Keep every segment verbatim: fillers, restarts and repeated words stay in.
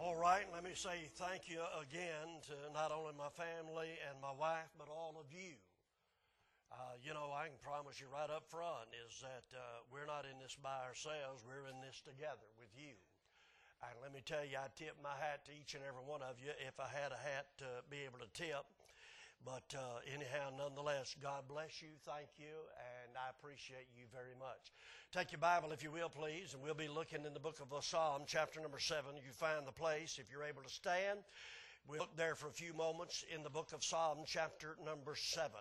All right, let me say thank you again to not only my family and my wife, but all of you. Uh, you know, I can promise you right up front is that uh, we're not in this by ourselves. We're in this together with you. And let me tell you, I tip my hat to each and every one of you if I had a hat to be able to tip. But uh, anyhow, nonetheless, God bless you, thank you, and I appreciate you very much. Take your Bible, if you will, please, and we'll be looking in the book of Psalm, chapter number seven. You find the place, if you're able to stand. We'll look there for a few moments in the book of Psalm, chapter number seven.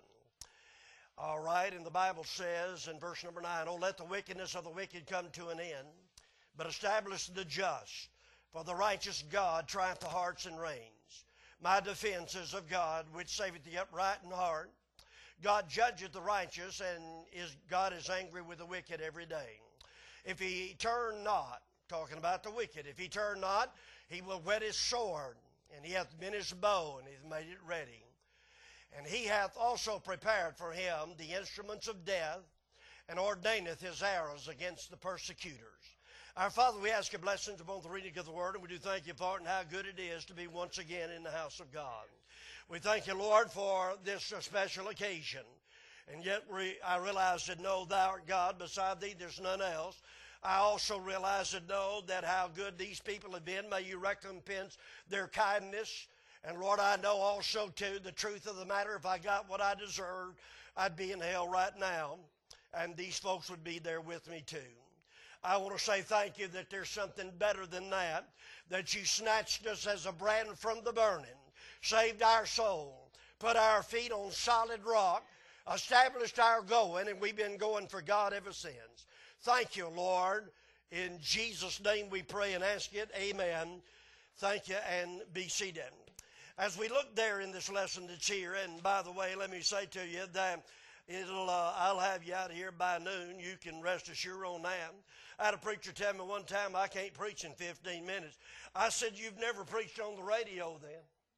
All right, and the Bible says in verse number nine, "Oh, let the wickedness of the wicked come to an end, but establish the just. For the righteous God trieth the hearts and reins. My defense is of God, which saveth the upright in heart. God judgeth the righteous, and is God is angry with the wicked every day. If he turn not," talking about the wicked, "if he turn not, he will whet his sword, and he hath bent his bow, and he hath made it ready. And he hath also prepared for him the instruments of death, and ordaineth his arrows against the persecutors." Our Father, we ask your blessings upon the reading of the Word, and we do thank you for it and how good it is to be once again in the house of God. We thank you, Lord, for this special occasion. And yet we, I realize that no, thou art God, beside thee there's none else. I also realize and know that how good these people have been. May you recompense their kindness. And Lord, I know also, too, the truth of the matter, if I got what I deserved, I'd be in hell right now. And these folks would be there with me, too. I want to say thank you that there's something better than that, that you snatched us as a brand from the burning, saved our soul, put our feet on solid rock, established our going, and we've been going for God ever since. Thank you, Lord. In Jesus' name we pray and ask it. Amen. Thank you, and be seated. As we look there in this lesson that's here, and by the way, let me say to you that it'll, uh, I'll have you out of here by noon. You can rest assured on that. I had a preacher tell me one time, "I can't preach in fifteen minutes. I said, "You've never preached on the radio then.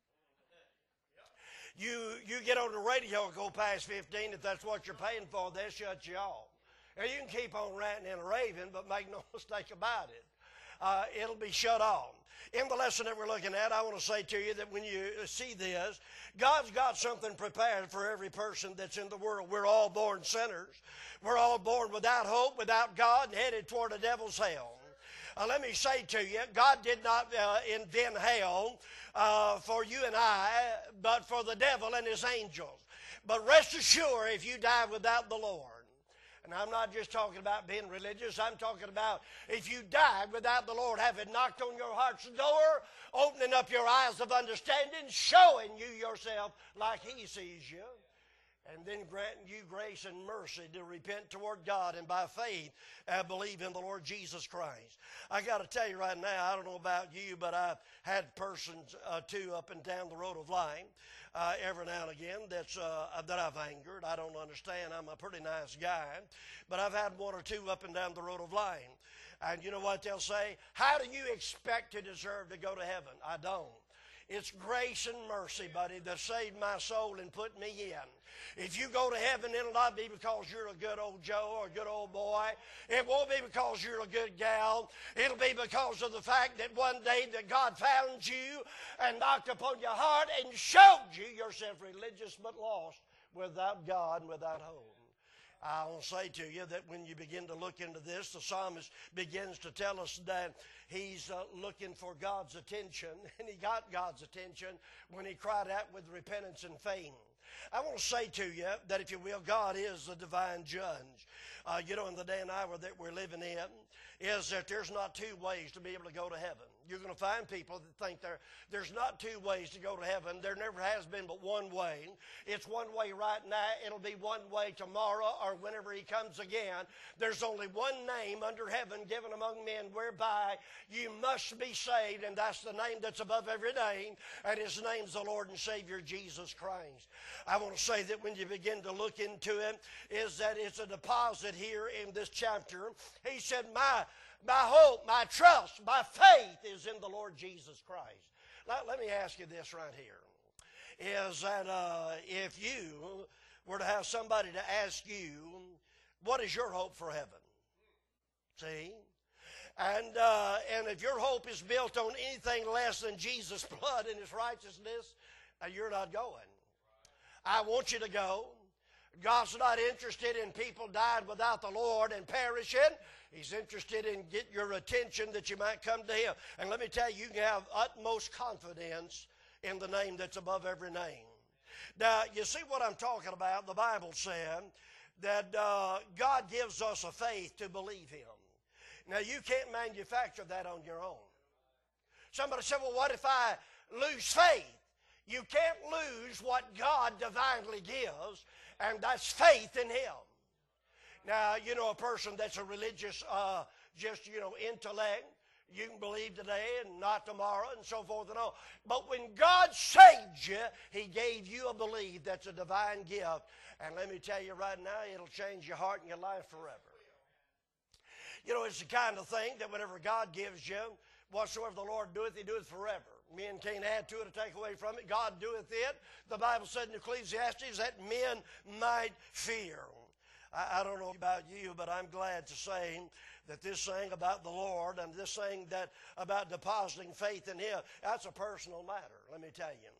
You, you get on the radio and go past fifteen, if that's what you're paying for, they'll shut you off. And you can keep on ranting and raving, but make no mistake about it. Uh, it'll be shut off." In the lesson that we're looking at, I want to say to you that when you see this, God's got something prepared for every person that's in the world. We're all born sinners. We're all born without hope, without God, and headed toward the devil's hell. Uh, let me say to you, God did not uh, invent hell uh, for you and I, but for the devil and his angels. But rest assured, if you die without the Lord, and I'm not just talking about being religious, I'm talking about if you died without the Lord having knocked on your heart's door, opening up your eyes of understanding, showing you yourself like he sees you, and then granting you grace and mercy to repent toward God and by faith uh, believe in the Lord Jesus Christ. I got to tell you right now, I don't know about you, but I've had persons uh, too up and down the road of life uh, every now and again that's uh, that I've angered. I don't understand. I'm a pretty nice guy, but I've had one or two up and down the road of life. And you know what they'll say? "How do you expect to deserve to go to heaven?" I don't. It's grace and mercy, buddy, that saved my soul and put me in. If you go to heaven, it'll not be because you're a good old Joe or a good old boy. It won't be because you're a good gal. It'll be because of the fact that one day that God found you and knocked upon your heart and showed you yourself religious but lost, without God and without hope. I will say to you that when you begin to look into this, the psalmist begins to tell us that he's uh, looking for God's attention, and he got God's attention when he cried out with repentance and faith. I want to say to you that, if you will, God is the divine judge. Uh, you know, in the day and hour that we're living in, is that there's not two ways to be able to go to heaven. You're going to find people that think there, there's not two ways to go to heaven. There never has been but one way. It's one way right now. It'll be one way tomorrow or whenever he comes again. There's only one name under heaven given among men whereby you must be saved, and that's the name that's above every name, and his name's the Lord and Savior Jesus Christ. I want to say that when you begin to look into it, is that it's a deposit here in this chapter. He said, my My hope, my trust, my faith is in the Lord Jesus Christ. Let, let me ask you this right here, is that uh, if you were to have somebody to ask you, what is your hope for heaven? See? And, uh, and if your hope is built on anything less than Jesus' blood and His righteousness, uh, you're not going. I want you to go. God's not interested in people dying without the Lord and perishing. He's interested in getting your attention that you might come to Him. And let me tell you, you can have utmost confidence in the name that's above every name. Now, you see what I'm talking about? The Bible said that uh, God gives us a faith to believe Him. Now, you can't manufacture that on your own. Somebody said, well, what if I lose faith? You can't lose what God divinely gives, and that's faith in Him. Now, you know, a person that's a religious, uh, just, you know, intellect, you can believe today and not tomorrow and so forth and on. But when God saved you, He gave you a belief that's a divine gift. And let me tell you right now, it'll change your heart and your life forever. You know, it's the kind of thing that whenever God gives you, whatsoever the Lord doeth, He doeth forever. Men can't add to it or take away from it. God doeth it. The Bible said in Ecclesiastes that men might fear. I, I don't know about you, but I'm glad to say that this thing about the Lord and this thing that about depositing faith in Him, that's a personal matter, let me tell you.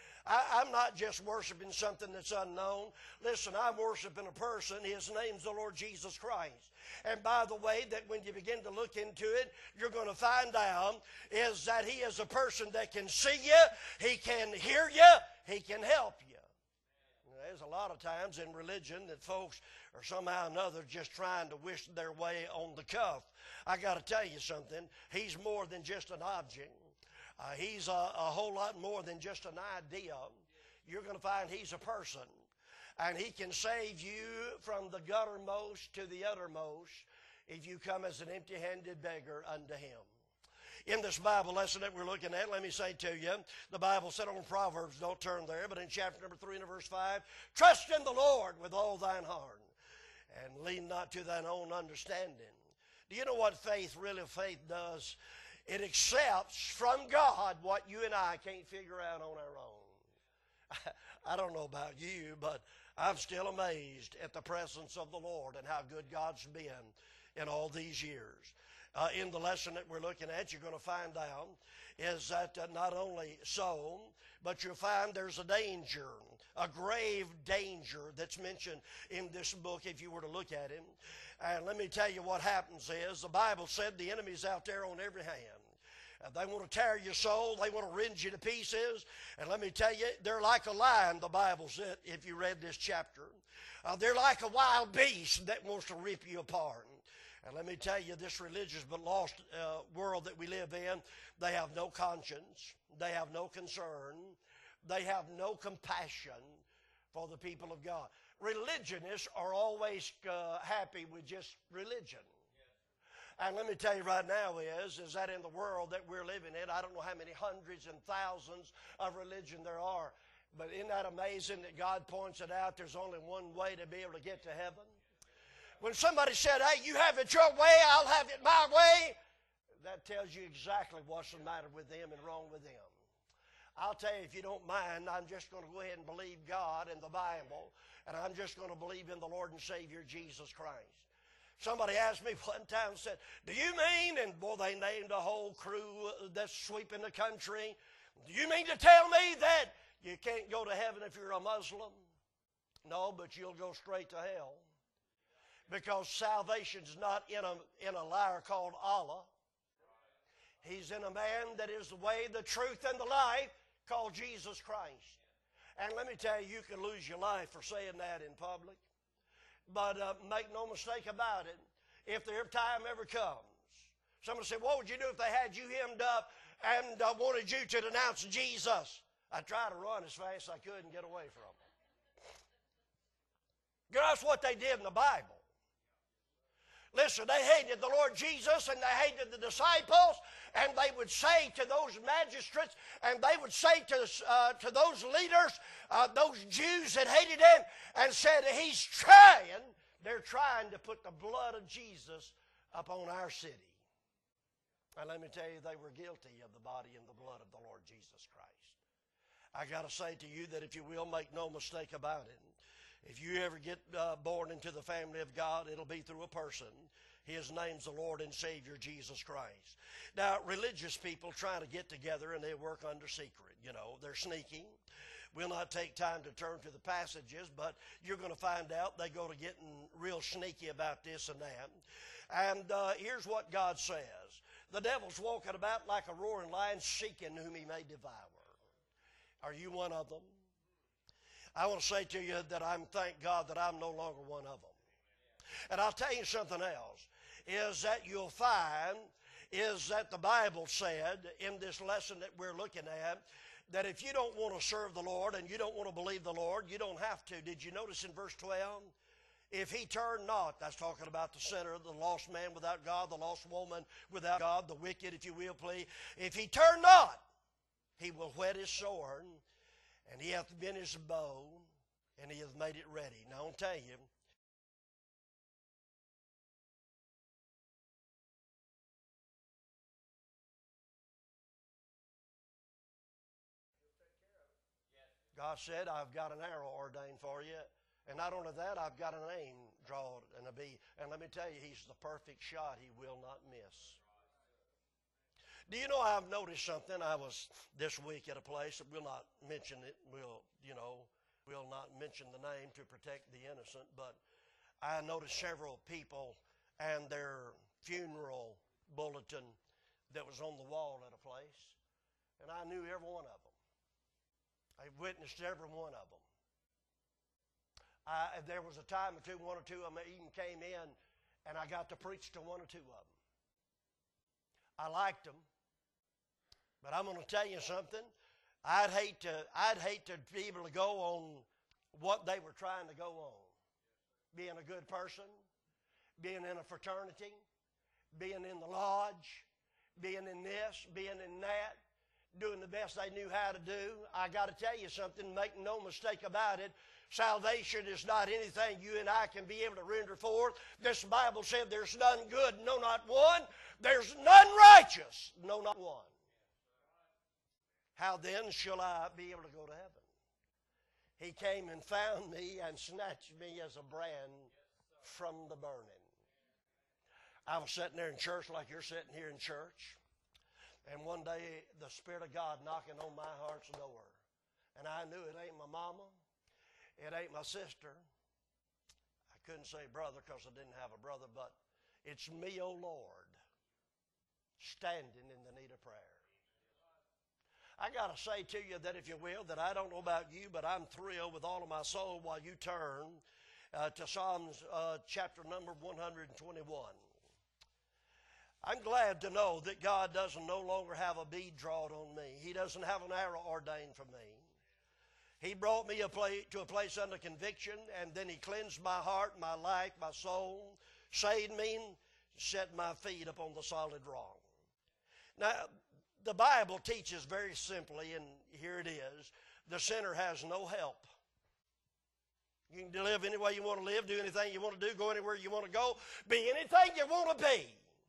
I, I'm not just worshiping something that's unknown. Listen, I'm worshiping a person. His name's the Lord Jesus Christ. And by the way, that when you begin to look into it, you're going to find out is that He is a person that can see you, He can hear you, He can help you. There's a lot of times in religion that folks are somehow or another just trying to wish their way on the cuff. I got to tell you something. He's more than just an object. Uh, he's a, a whole lot more than just an idea. You're going to find He's a person. And He can save you from the guttermost to the uttermost if you come as an empty-handed beggar unto Him. In this Bible lesson that we're looking at, let me say to you, the Bible said on Proverbs, don't turn there, but in chapter number three and verse five, trust in the Lord with all thine heart, and lean not to thine own understanding. Do you know what faith, really faith does? It accepts from God what you and I can't figure out on our own. I don't know about you, but I'm still amazed at the presence of the Lord and how good God's been in all these years. Uh, in the lesson that we're looking at, you're going to find out is that uh, not only so, but you'll find there's a danger, a grave danger that's mentioned in this book if you were to look at it. And let me tell you what happens is, the Bible said the enemy's out there on every hand. Uh, they want to tear your soul. They want to rend you to pieces. And let me tell you, they're like a lion, the Bible said, if you read this chapter. Uh, they're like a wild beast that wants to rip you apart. And let me tell you, this religious but lost uh, world that we live in, they have no conscience. They have no concern. They have no compassion for the people of God. Religionists are always uh, happy with just religion. And let me tell you right now is, is that in the world that we're living in, I don't know how many hundreds and thousands of religion there are, but isn't that amazing that God points it out? There's only one way to be able to get to heaven. When somebody said, hey, you have it your way, I'll have it my way, that tells you exactly what's the matter with them and wrong with them. I'll tell you, if you don't mind, I'm just going to go ahead and believe God and the Bible, and I'm just going to believe in the Lord and Savior Jesus Christ. Somebody asked me one time, said, do you mean, and boy, they named a whole crew that's sweeping the country, do you mean to tell me that you can't go to heaven if you're a Muslim? No, but you'll go straight to hell. Because salvation's not in a, in a liar called Allah. He's in a man that is the way, the truth, and the life, called Jesus Christ. And let me tell you, you can lose your life for saying that in public. But uh, make no mistake about it, if their time ever comes, somebody said, what would you do if they had you hemmed up and uh, wanted you to denounce Jesus? I'd try to run as fast as I could and get away from them. You know, that's what they did in the Bible. Listen, they hated the Lord Jesus and they hated the disciples, and they would say to those magistrates and they would say to, uh, to those leaders, uh, those Jews that hated him, and said, he's trying, they're trying to put the blood of Jesus upon our city. And let me tell you, they were guilty of the body and the blood of the Lord Jesus Christ. I got to say to you that if you will, make no mistake about it, If you ever get uh, born into the family of God, it'll be through a person. His name's the Lord and Savior, Jesus Christ. Now, religious people trying to get together and they work under secret. You know, they're sneaking. We'll not take time to turn to the passages, but you're going to find out they go to getting real sneaky about this and that. And uh, here's what God says. The devil's walking about like a roaring lion, seeking whom he may devour. Are you one of them? I want to say to you that I'm, thank God that I'm no longer one of them. And I'll tell you something else, is that you'll find is that the Bible said in this lesson that we're looking at, that if you don't want to serve the Lord and you don't want to believe the Lord, you don't have to. Did you notice in verse twelve? If he turn not, that's talking about the sinner, the lost man without God, the lost woman without God, the wicked, if you will, please. If he turn not, he will whet his sword, and he hath bent his bow, and he hath made it ready. Now, I'll tell you, God said, I've got an arrow ordained for you. And not only that, I've got an aim drawn and a bee. And let me tell you, he's the perfect shot. He will not miss. Do you know I've noticed something? I was this week at a place, we'll not mention it. We'll, you know, we'll not mention the name to protect the innocent. But I noticed several people and their funeral bulletin that was on the wall at a place. And I knew every one of them. I witnessed every one of them. I, there was a time or two, one or two of them even came in, and I got to preach to one or two of them. I liked them, but I'm going to tell you something. I'd hate to. I'd hate to be able to go on what they were trying to go on. Being a good person, being in a fraternity, being in the lodge, being in this, being in that. Doing the best they knew how to do. I got to tell you something, make no mistake about it. Salvation is not anything you and I can be able to render forth. This Bible said there's none good, no not one. There's none righteous, no not one. How then shall I be able to go to heaven? He came and found me and snatched me as a brand from the burning. I was sitting there in church like you're sitting here in church. And one day, the Spirit of God knocking on my heart's door. And I knew it ain't my mama. It ain't my sister. I couldn't say brother because I didn't have a brother, but it's me, oh Lord, standing in the need of prayer. I got to say to you that, if you will, that I don't know about you, but I'm thrilled with all of my soul while you turn uh, to Psalms uh, chapter number one twenty-one. I'm glad to know that God doesn't no longer have a bead drawn on me. He doesn't have an arrow ordained for me. He brought me a place, to a place under conviction, and then he cleansed my heart, my life, my soul, saved me, and set my feet upon the solid rock. Now, the Bible teaches very simply, and here it is, the sinner has no help. You can live any way you want to live, do anything you want to do, go anywhere you want to go, be anything you want to be.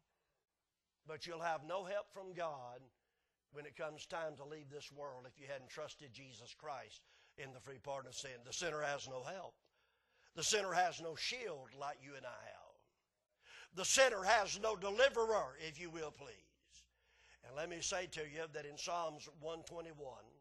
But you'll have no help from God when it comes time to leave this world if you hadn't trusted Jesus Christ in the free pardon of sin. The sinner has no help. The sinner has no shield like you and I have. The sinner has no deliverer, if you will, please. And let me say to you that in Psalms one twenty-one,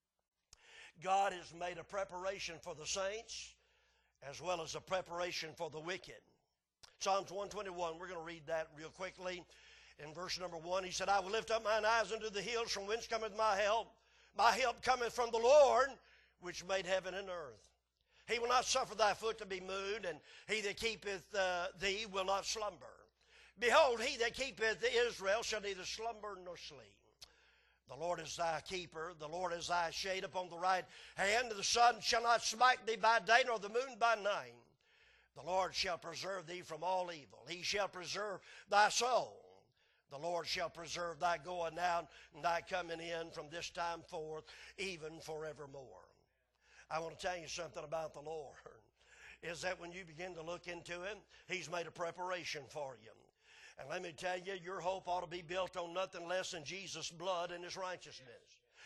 God has made a preparation for the saints as well as a preparation for the wicked. Psalms one twenty-one, we're going to read that real quickly. In verse number one, he said, I will lift up mine eyes unto the hills, from whence cometh my help. My help cometh from the Lord, which made heaven and earth. He will not suffer thy foot to be moved, and he that keepeth uh, thee will not slumber. Behold, he that keepeth Israel shall neither slumber nor sleep. The Lord is thy keeper, the Lord is thy shade upon the right hand. The sun shall not smite thee by day, nor the moon by night. The Lord shall preserve thee from all evil. He shall preserve thy soul. The Lord shall preserve thy going out and thy coming in from this time forth, even forevermore. I want to tell you something about the Lord, is that when you begin to look into him, he's made a preparation for you. And let me tell you, your hope ought to be built on nothing less than Jesus' blood and his righteousness.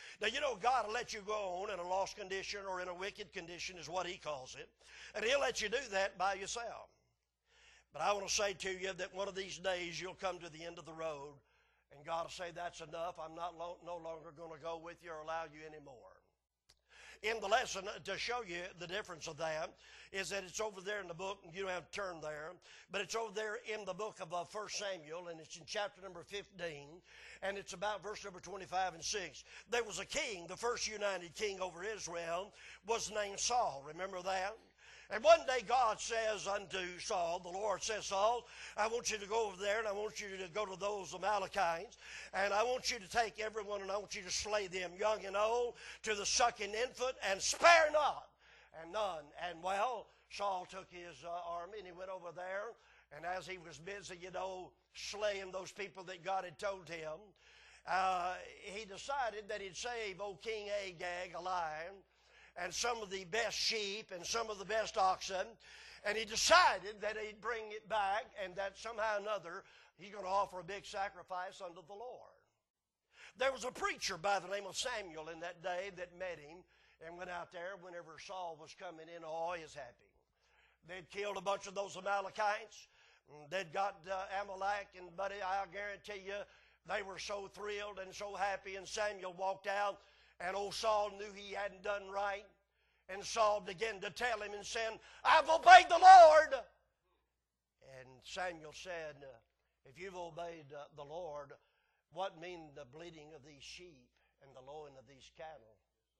Now, you know, God will let you go on in a lost condition or in a wicked condition is what He calls it. And He'll let you do that by yourself. But I want to say to you that one of these days you'll come to the end of the road and God will say, that's enough. I'm not lo- no longer going to go with you or allow you anymore. In the lesson, to show you the difference of that, is that it's over there in the book, and you don't have to turn there, but it's over there in the book of uh, First Samuel, and it's in chapter number fifteen, and it's about verse number twenty-five and six. There was a king, the first united king over Israel, was named Saul. Remember that? And one day God says unto Saul, the Lord says, Saul, I want you to go over there and I want you to go to those Amalekites and I want you to take everyone and I want you to slay them, young and old, to the sucking infant, and spare not, and none. And well, Saul took his uh, army and he went over there, and as he was busy, you know, slaying those people that God had told him, uh, he decided that he'd save old King Agag alive, and some of the best sheep and some of the best oxen, and he decided that he'd bring it back and that somehow or another he's going to offer a big sacrifice unto the Lord. There was a preacher by the name of Samuel in that day that met him and went out there whenever Saul was coming in. Oh, he was happy. They'd killed a bunch of those Amalekites. They'd got uh, Amalek, and buddy, I'll guarantee you, they were so thrilled and so happy, and Samuel walked out. And old Saul knew he hadn't done right. And Saul began to tell him and said, I've obeyed the Lord. And Samuel said, if you've obeyed uh, the Lord, what mean the bleating of these sheep and the lowing of these cattle?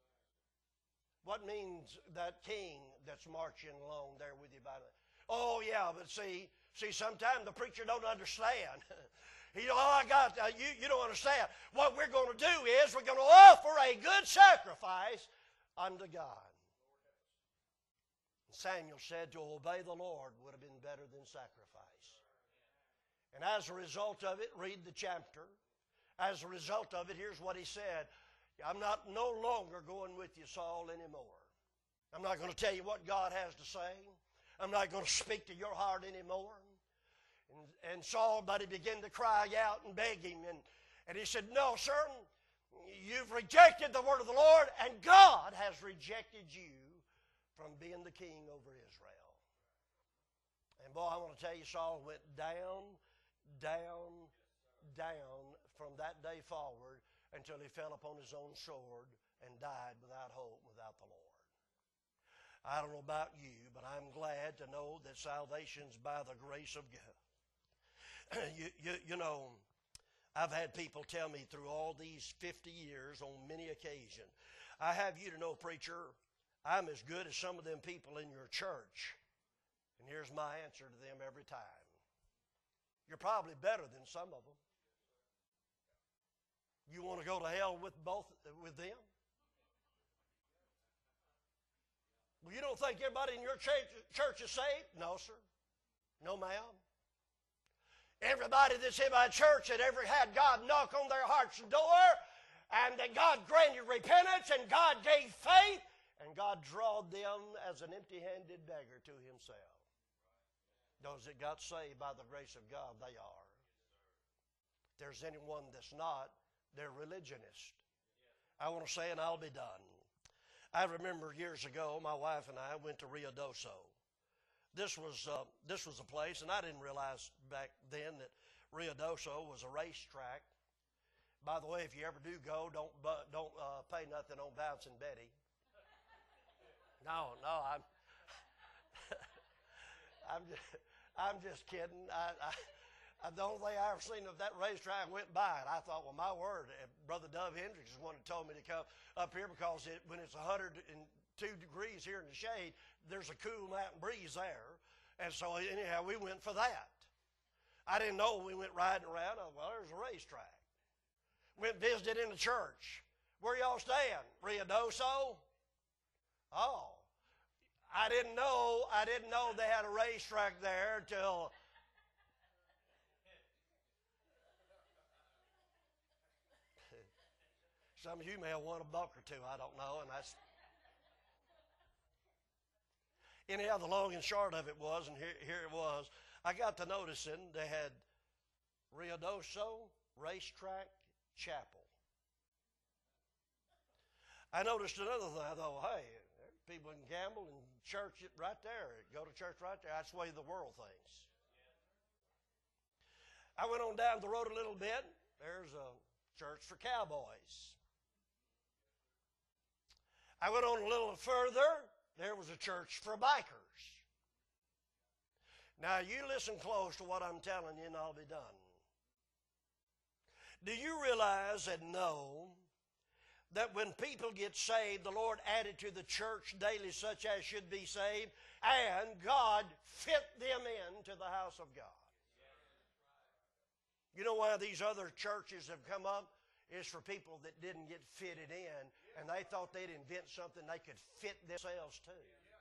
What means that king that's marching along there with you by the... Oh, yeah, but see, see, sometimes the preacher don't understand. He, oh, I got, uh, you, you don't understand. What we're going to do is we're going to offer a good sacrifice unto God. And Samuel said to obey the Lord would have been better than sacrifice. And as a result of it, read the chapter. As a result of it, here's what he said. I'm not no longer going with you, Saul, anymore. I'm not going to tell you what God has to say. I'm not going to speak to your heart anymore. And, and Saul, but he began to cry out and beg him. And, and he said, no, sir, you've rejected the word of the Lord, and God has rejected you from being the king over Israel. And boy, I want to tell you, Saul went down, down, down from that day forward until he fell upon his own sword and died without hope, without the Lord. I don't know about you, but I'm glad to know that salvation's by the grace of God. You, you, you know, I've had people tell me through all these fifty years on many occasions, I have you to know, preacher, I'm as good as some of them people in your church. And here's my answer to them every time. You're probably better than some of them. You want to go to hell with both with them? Well, you don't think everybody in your church, church is saved? No, sir. No, ma'am. Everybody that's in my church that ever had God knock on their heart's door, and that God granted repentance, and God gave faith, and God drawed them as an empty-handed beggar to Himself. Those that got saved by the grace of God, they are. If there's anyone that's not, they're religionists. I want to say, and I'll be done. I remember years ago, my wife and I went to Rio Doso. This was uh, this was a place, and I didn't realize back then that Rio Doso was a racetrack. By the way, if you ever do go, don't don't uh, pay nothing on Bouncing Betty. No, no, I'm I'm just I'm just kidding. I, I, the only thing I ever seen of that racetrack went by, and I thought, well, my word, Brother Dove Hendricks is the one that told me to come up here because it, when it's one hundred two degrees here in the shade, there's a cool mountain breeze there. And so anyhow, we went for that. I didn't know we went riding around. I thought, well, there's a racetrack. Went visited in the church. Where y'all staying? Rio Doso? Oh. I didn't know, I didn't know they had a racetrack there till some of you may have won a buck or two, I don't know, and that's anyhow, the long and short of it was, and here, here it was, I got to noticing they had Rio Doso Racetrack Chapel. I noticed another thing. I thought, hey, people can gamble and church it right there. Go to church right there. That's the way the world thinks. I went on down the road a little bit. There's a church for cowboys. I went on a little further. There was a church for bikers. Now, you listen close to what I'm telling you, and I'll be done. Do you realize and know that when people get saved, the Lord added to the church daily such as should be saved, and God fit them into the house of God? You know why these other churches have come up? Is for people that didn't get fitted in, and they thought they'd invent something they could fit themselves to.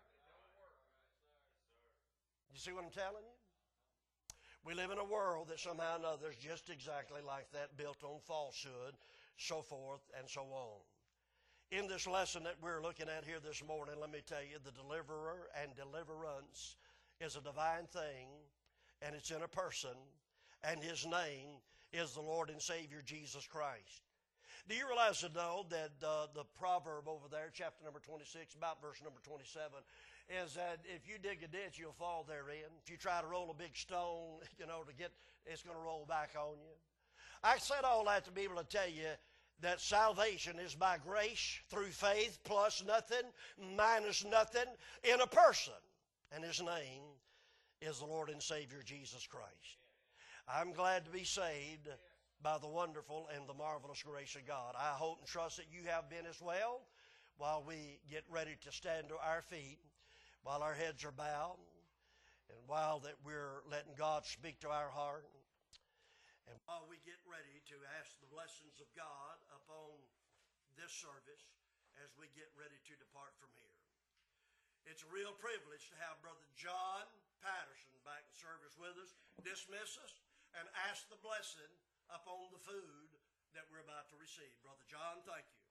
You see what I'm telling you? We live in a world that somehow or another is just exactly like that, built on falsehood, so forth and so on. In this lesson that we're looking at here this morning, let me tell you, the deliverer and deliverance is a divine thing, and it's in a person, and his name is the Lord and Savior Jesus Christ. Do you realize, though, that uh, the proverb over there, chapter number twenty-six, about verse number twenty-seven, is that if you dig a ditch, you'll fall therein. If you try to roll a big stone, you know, to get, it's going to roll back on you. I said all that to be able to tell you that salvation is by grace through faith, plus nothing, minus nothing, in a person. And his name is the Lord and Savior Jesus Christ. I'm glad to be saved by the wonderful and the marvelous grace of God. I hope and trust that you have been as well, while we get ready to stand to our feet, while our heads are bowed, and while that we're letting God speak to our heart, and while we get ready to ask the blessings of God upon this service as we get ready to depart from here. It's a real privilege to have Brother John Patterson back in service with us, dismiss us, and ask the blessing upon the food that we're about to receive. Brother John, thank you.